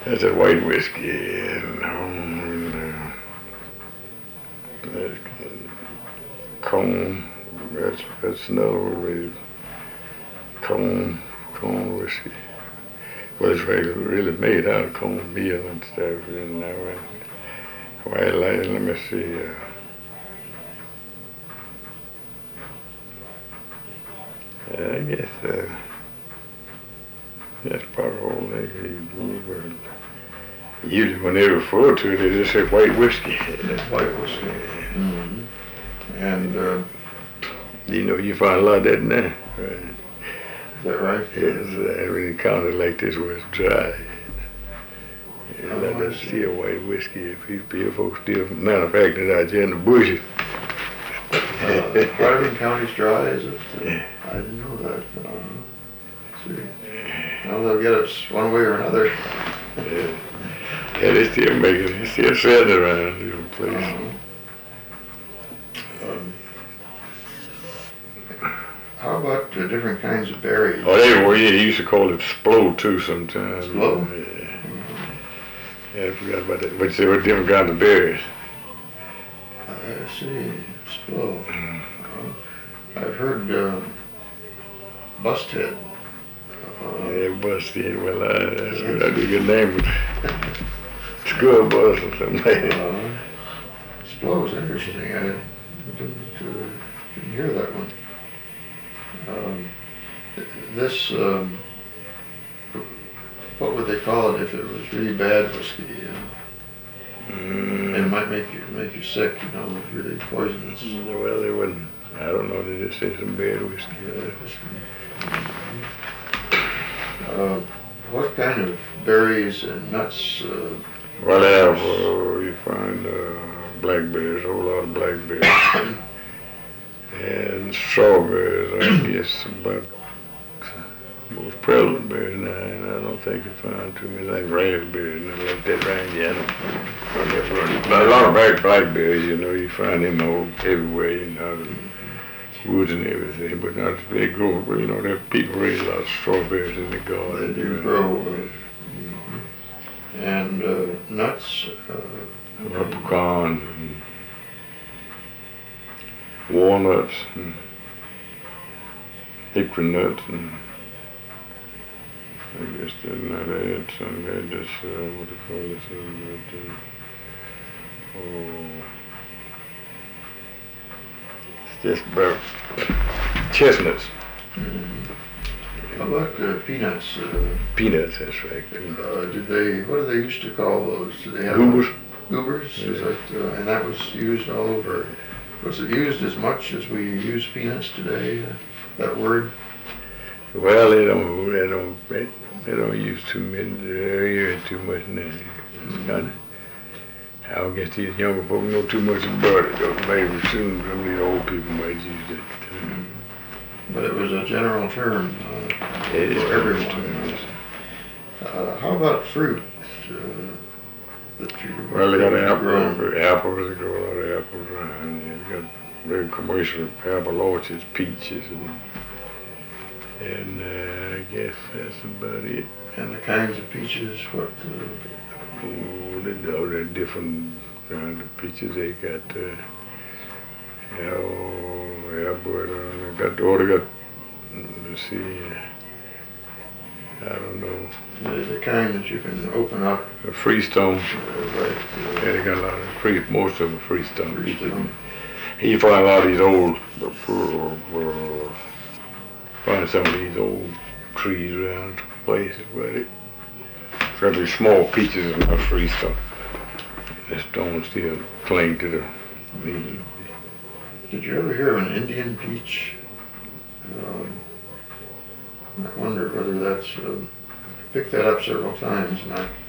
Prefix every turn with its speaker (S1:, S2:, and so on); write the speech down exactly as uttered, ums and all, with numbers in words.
S1: That's a white whiskey. And, um, uh, that's Cone. That's that's another word. Cone, cone whiskey. Well, it's really, really made out of corn meal and stuff. And now, well, let, let me see. Uh, I guess uh, that's probably all they can. Usually, when they refer to it, they just say white whiskey.
S2: White whiskey. Mm-hmm. And uh,
S1: you know, you find a lot of that now. Right?
S2: Is that right?
S1: Yes, uh, every county like this where it's dry. Yeah, oh, that, that's still white whiskey. If these people folks still manufacturing it out here in the bushes.
S2: Uh, Hardin County's dry, is it? Uh, I didn't know that. Um, let's see. Well, they'll get us one way or another.
S1: Yeah. Yeah, they still make it. They still selling it around different places.
S2: Uh, um, how about the different kinds of berries?
S1: Oh, they were. Yeah, they used to call it Splo too sometimes.
S2: Splo?
S1: Yeah. Mm-hmm. Yeah, I forgot about that. But they were different kinds of berries.
S2: I see. Splo. Mm-hmm. uh, I've heard uh, Busthead. Uh,
S1: yeah, Busthead. Well, uh, that's, yeah. That's a good name. Skull bus or something like that.
S2: Uh, Splo is interesting. I didn't, uh, didn't hear that one. Um, this, um, what would they call it if it was really bad whiskey? Uh, mm. It might make you make you sick, you know, if really poisonous.
S1: Well, they wouldn't. I don't know. They just say some bad whiskey.
S2: Bad whiskey. Uh, what kind of berries and nuts? Uh,
S1: well, they have, uh, you find uh, blackberries, a whole lot of blackberries. And strawberries, I guess, about most prevalent berries now, and I don't think you find too many like raspberries and like that around here. But a lot of black blackberries, you know, you find them all everywhere, you know, the woods and everything. But not they grow, you know, there people raise a lot of strawberries in the garden.
S2: They do grow. Uh, and uh, nuts. Uh,
S1: pecans and walnuts and hickory nuts, and I guess that's not it. Some that just uh, what do you call this? Uh, oh, it's just about chestnuts.
S2: Mm-hmm. How about uh, peanuts? Uh,
S1: peanuts, that's right. Peanuts.
S2: Uh, did they? What do they used to call those? Did they have
S1: goobers?
S2: Goobers. Yeah. Is that, uh, and that was used all over. Was it used as much as we use peanuts today? Uh, that word?
S1: Well, they don't. They don't. They, they don't use too many. They use too much now. Mm-hmm. I guess these younger folks know too much about it. Though maybe soon some of these old people might use it.
S2: Mm-hmm. But it was a general term uh,
S1: yeah,
S2: for everyone. Uh, how about fruit? Uh, that you
S1: well, they got apples. Apples. They grow a lot of apples around here. They got very commercial apple orchards, peaches, and and uh, I guess that's about it.
S2: And the kinds of peaches, what? Uh,
S1: oh, they know they're different kinds of peaches. They got, uh, you know, yeah, but uh, they got, oh, they got. Let's see. I don't know.
S2: The, the kind that you can open up.
S1: A freestone.
S2: Uh, right. Uh,
S1: yeah, they got a lot of free. Most of them freestone.
S2: Freestone.
S1: You find a lot of these old. Uh, uh, find some of these old trees around places where they. Got these small peaches and not freestone. The stones still cling to the leaves.
S2: Did you ever hear of an Indian peach? Um, I wonder whether that's. Uh, I picked that up several times, and I